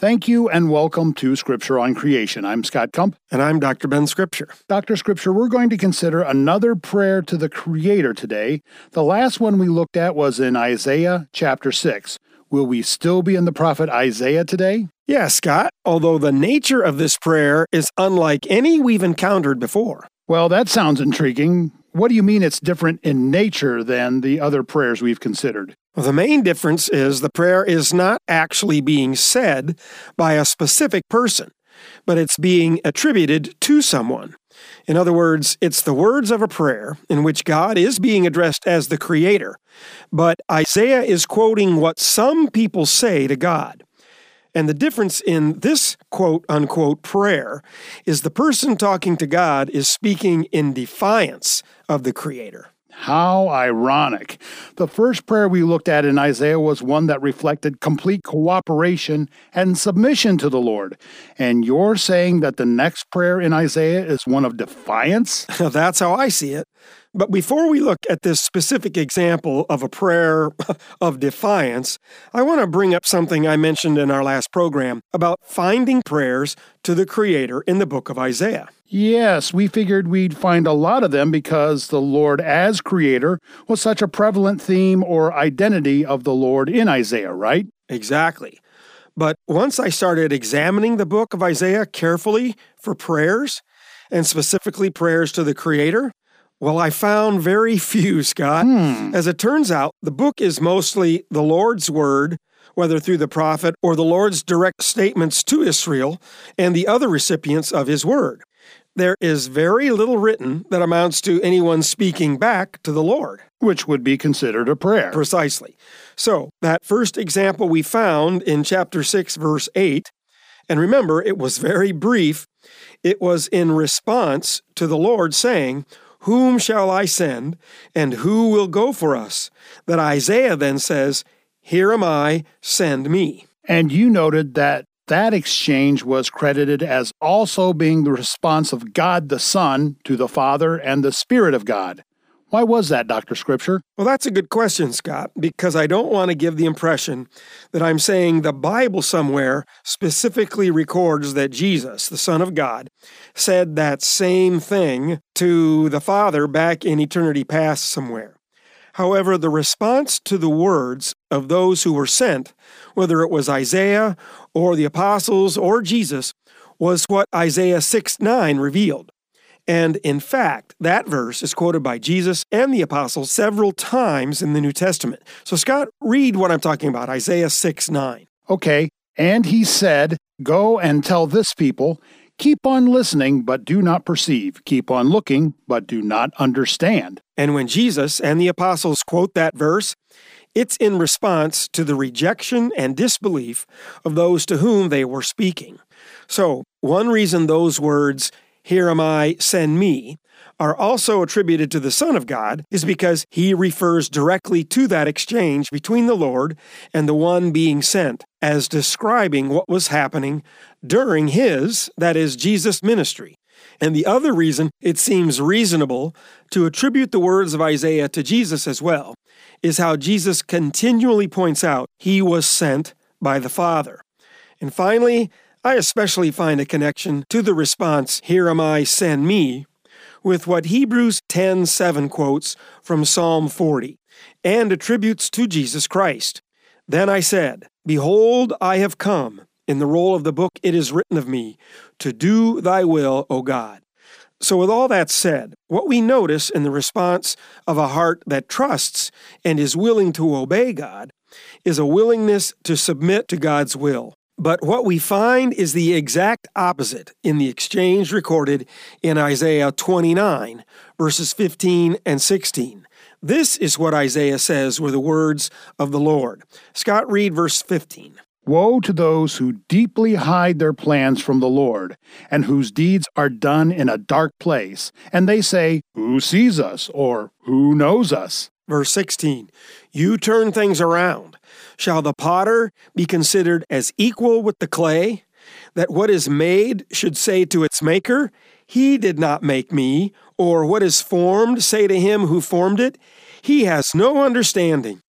Thank you and welcome to Scripture on Creation. I'm Scott Kump. And I'm Dr. Ben Scripture. Dr. Scripture, we're going to consider another prayer to the Creator today. The last one we looked at was in Isaiah chapter 6. Will we still be in the prophet Isaiah today? Yeah, Scott, although the nature of this prayer is unlike any we've encountered before. Well, that sounds intriguing. What do you mean it's different in nature than the other prayers we've considered? Well, the main difference is the prayer is not actually being said by a specific person, but it's being attributed to someone. In other words, it's the words of a prayer in which God is being addressed as the Creator, but Isaiah is quoting what some people say to God. And the difference in this quote-unquote prayer is the person talking to God is speaking in defiance of the Creator. How ironic. The first prayer we looked at in Isaiah was one that reflected complete cooperation and submission to the Lord. And you're saying that the next prayer in Isaiah is one of defiance? That's how I see it. But before we look at this specific example of a prayer of defiance, I want to bring up something I mentioned in our last program about finding prayers to the Creator in the book of Isaiah. Yes, we figured we'd find a lot of them because the Lord as Creator was such a prevalent theme or identity of the Lord in Isaiah, right? Exactly. But once I started examining the book of Isaiah carefully for prayers, and specifically prayers to the Creator, well, I found very few, Scott. As it turns out, the book is mostly the Lord's word, whether through the prophet or the Lord's direct statements to Israel and the other recipients of his word. There is very little written that amounts to anyone speaking back to the Lord. Which would be considered a prayer. Precisely. So, that first example we found in chapter 6, verse 8, and remember, it was very brief, it was in response to the Lord saying, "Whom shall I send, and who will go for us?" That Isaiah then says, "Here am I, send me." And you noted that exchange was credited as also being the response of God the Son to the Father and the Spirit of God. Why was that, Dr. Scripture? Well, that's a good question, Scott, because I don't want to give the impression that I'm saying the Bible somewhere specifically records that Jesus, the Son of God, said that same thing to the Father back in eternity past somewhere. However, the response to the words of those who were sent, whether it was Isaiah or the apostles or Jesus, was what Isaiah 6:9 revealed. And in fact, that verse is quoted by Jesus and the apostles several times in the New Testament. So Scott, read what I'm talking about, Isaiah 6:9. Okay, and he said, "Go and tell this people, keep on listening, but do not perceive. Keep on looking, but do not understand." And when Jesus and the apostles quote that verse, it's in response to the rejection and disbelief of those to whom they were speaking. So, one reason those words, "Here am I, send me," are also attributed to the Son of God is because he refers directly to that exchange between the Lord and the one being sent as describing what was happening during his, that is, Jesus' ministry. And the other reason it seems reasonable to attribute the words of Isaiah to Jesus as well is how Jesus continually points out he was sent by the Father. And finally, I especially find a connection to the response, "Here am I, send me," with what Hebrews 10:7 quotes from Psalm 40 and attributes to Jesus Christ. "Then I said, Behold, I have come. In the roll of the book it is written of me, to do thy will, O God." So with all that said, what we notice in the response of a heart that trusts and is willing to obey God is a willingness to submit to God's will. But what we find is the exact opposite in the exchange recorded in Isaiah 29, verses 15 and 16. This is what Isaiah says were the words of the Lord. Scott, read verse 15. "Woe to those who deeply hide their plans from the Lord, and whose deeds are done in a dark place. And they say, 'Who sees us?' or 'Who knows us?'" Verse 16, "You turn things around. Shall the potter be considered as equal with the clay, that what is made should say to its maker, 'He did not make me,' or what is formed say to him who formed it, 'He has no understanding'?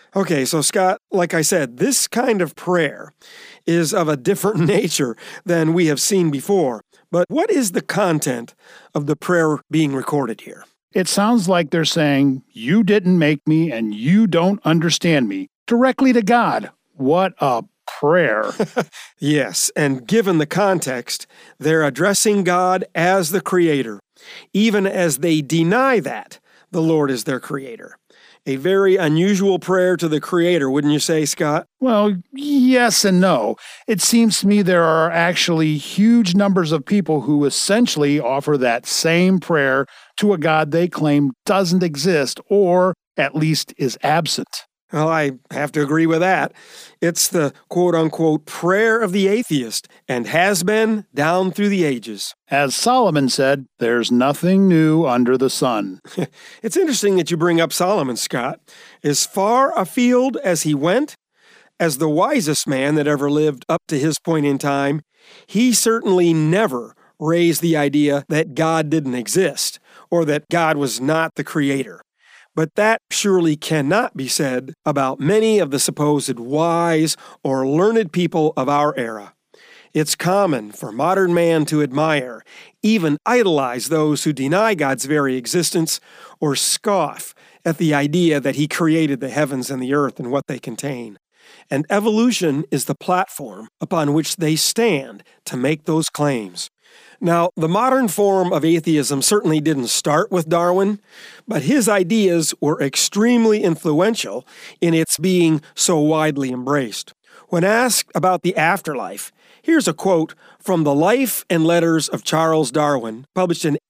Okay, so Scott, like I said, this kind of prayer is of a different nature than we have seen before. But what is the content of the prayer being recorded here? It sounds like they're saying, "You didn't make me and you don't understand me," directly to God. What a prayer. Yes, and given the context, they're addressing God as the Creator, even as they deny that the Lord is their Creator. A very unusual prayer to the Creator, wouldn't you say, Scott? Well, yes and no. It seems to me there are actually huge numbers of people who essentially offer that same prayer to a God they claim doesn't exist or at least is absent. Well, I have to agree with that. It's the quote-unquote prayer of the atheist and has been down through the ages. As Solomon said, there's nothing new under the sun. It's interesting that you bring up Solomon, Scott. As far afield as he went, as the wisest man that ever lived up to his point in time, he certainly never raised the idea that God didn't exist or that God was not the creator. But that surely cannot be said about many of the supposed wise or learned people of our era. It's common for modern man to admire, even idolize those who deny God's very existence or scoff at the idea that He created the heavens and the earth and what they contain. And evolution is the platform upon which they stand to make those claims. Now, the modern form of atheism certainly didn't start with Darwin, but his ideas were extremely influential in its being so widely embraced. When asked about the afterlife, here's a quote from the Life and Letters of Charles Darwin, published in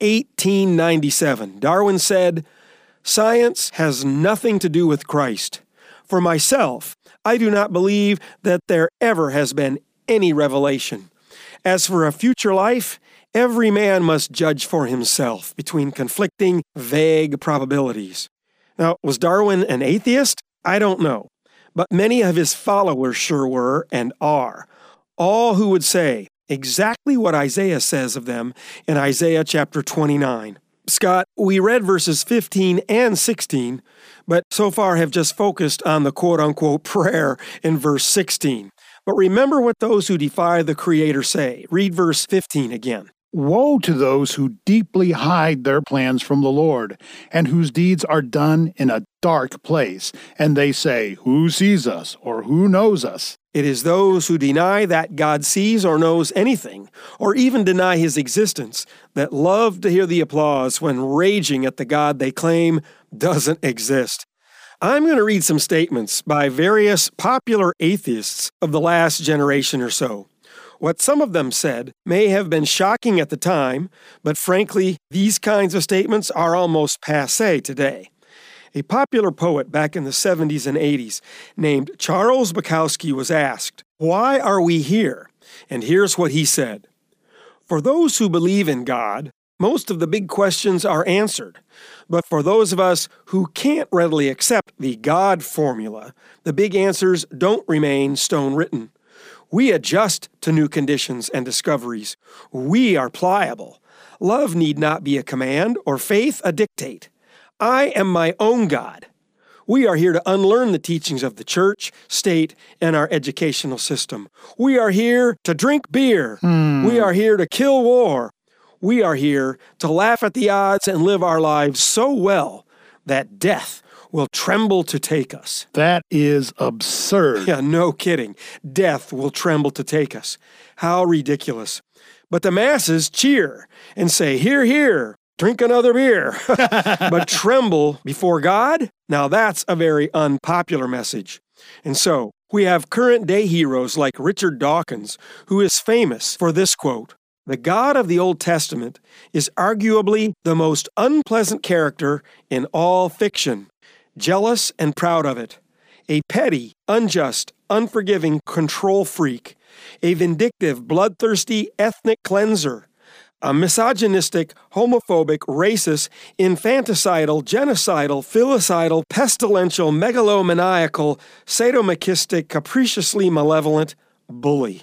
1897. Darwin said, "Science has nothing to do with Christ. For myself, I do not believe that there ever has been any revelation. As for a future life, every man must judge for himself between conflicting, vague probabilities." Now, was Darwin an atheist? I don't know. But many of his followers sure were and are. All who would say exactly what Isaiah says of them in Isaiah chapter 29. Scott, we read verses 15 and 16, but so far have just focused on the quote-unquote prayer in verse 16. But remember what those who defy the Creator say. Read verse 15 again. Woe to those who deeply hide their plans from the Lord, and whose deeds are done in a dark place, and they say, "Who sees us?" or "Who knows us?" It is those who deny that God sees or knows anything, or even deny His existence, that love to hear the applause when raging at the God they claim doesn't exist. I'm going to read some statements by various popular atheists of the last generation or so. What some of them said may have been shocking at the time, but frankly, these kinds of statements are almost passé today. A popular poet back in the 70s and 80s named Charles Bukowski was asked, "Why are we here?" And here's what he said. "For those who believe in God, most of the big questions are answered. But for those of us who can't readily accept the God formula, the big answers don't remain stone-written. We adjust to new conditions and discoveries. We are pliable. Love need not be a command or faith a dictate. I am my own God. We are here to unlearn the teachings of the church, state, and our educational system. We are here to drink beer. We are here to kill war. We are here to laugh at the odds and live our lives so well that death will tremble to take us." That is absurd. Yeah, no kidding. Death will tremble to take us. How ridiculous. But the masses cheer and say, "Hear, hear, drink another beer." But tremble before God? Now that's a very unpopular message. And so, we have current day heroes like Richard Dawkins, who is famous for this quote. "The God of the Old Testament is arguably the most unpleasant character in all fiction. Jealous and proud of it. A petty, unjust, unforgiving control freak. A vindictive, bloodthirsty ethnic cleanser. A misogynistic, homophobic, racist, infanticidal, genocidal, filicidal, pestilential, megalomaniacal, sadomasochistic, capriciously malevolent bully."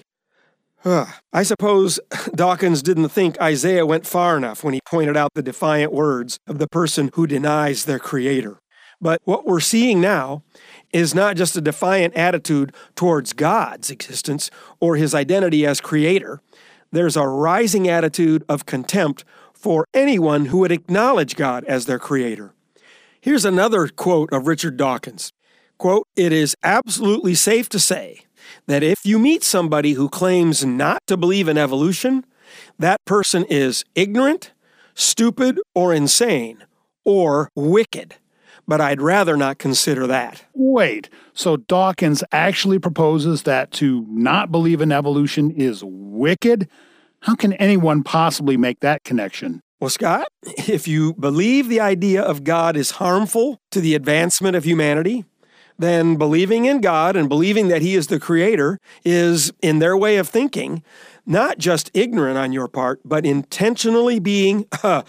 I suppose Dawkins didn't think Isaiah went far enough when he pointed out the defiant words of the person who denies their Creator. But what we're seeing now is not just a defiant attitude towards God's existence or his identity as creator. There's a rising attitude of contempt for anyone who would acknowledge God as their creator. Here's another quote of Richard Dawkins. Quote, "It is absolutely safe to say that if you meet somebody who claims not to believe in evolution, that person is ignorant, stupid, or insane, or wicked. But I'd rather not consider that." Wait, so Dawkins actually proposes that to not believe in evolution is wicked? How can anyone possibly make that connection? Well, Scott, if you believe the idea of God is harmful to the advancement of humanity, then believing in God and believing that he is the creator is, in their way of thinking, not just ignorant on your part, but intentionally being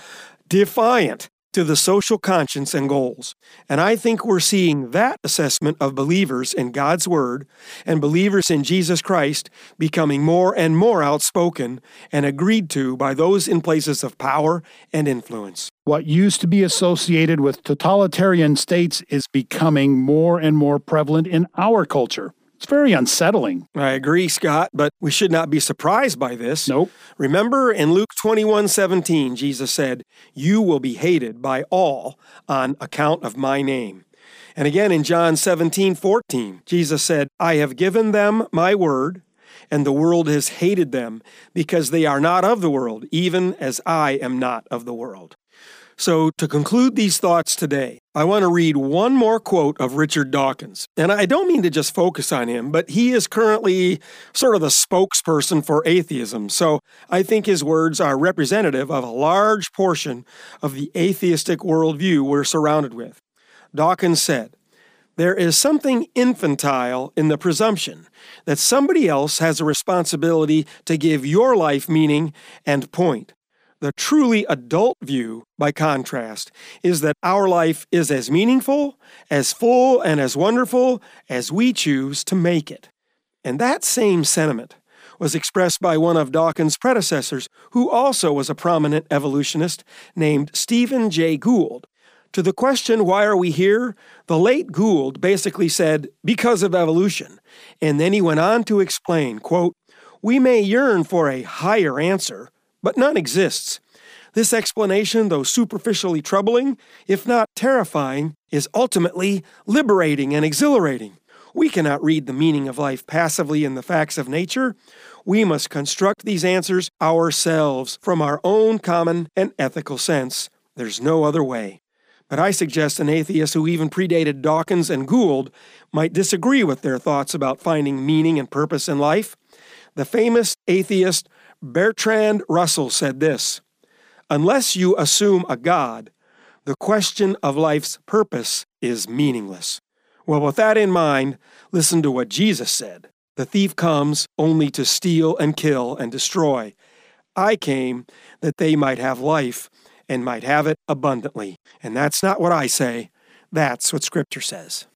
defiant to the social conscience and goals. And I think we're seeing that assessment of believers in God's Word and believers in Jesus Christ becoming more and more outspoken and agreed to by those in places of power and influence. What used to be associated with totalitarian states is becoming more and more prevalent in our culture. It's very unsettling. I agree, Scott, but we should not be surprised by this. Nope. Remember in Luke 21:17, Jesus said, "You will be hated by all on account of my name." And again in John 17:14, Jesus said, "I have given them my word, and the world has hated them because they are not of the world, even as I am not of the world." So to conclude these thoughts today, I want to read one more quote of Richard Dawkins. And I don't mean to just focus on him, but he is currently sort of the spokesperson for atheism. So I think his words are representative of a large portion of the atheistic worldview we're surrounded with. Dawkins said, "There is something infantile in the presumption that somebody else has a responsibility to give your life meaning and point. The truly adult view, by contrast, is that our life is as meaningful, as full, and as wonderful as we choose to make it." And that same sentiment was expressed by one of Dawkins' predecessors, who also was a prominent evolutionist named Stephen Jay Gould. To the question, "Why are we here?" the late Gould basically said, "Because of evolution." And then he went on to explain, quote, "We may yearn for a higher answer, but none exists. This explanation, though superficially troubling, if not terrifying, is ultimately liberating and exhilarating. We cannot read the meaning of life passively in the facts of nature. We must construct these answers ourselves from our own common and ethical sense. There's no other way." But I suggest an atheist who even predated Dawkins and Gould might disagree with their thoughts about finding meaning and purpose in life. The famous atheist Bertrand Russell said this, "Unless you assume a God, the question of life's purpose is meaningless." Well, with that in mind, listen to what Jesus said. "The thief comes only to steal and kill and destroy. I came that they might have life and might have it abundantly." And that's not what I say. That's what Scripture says.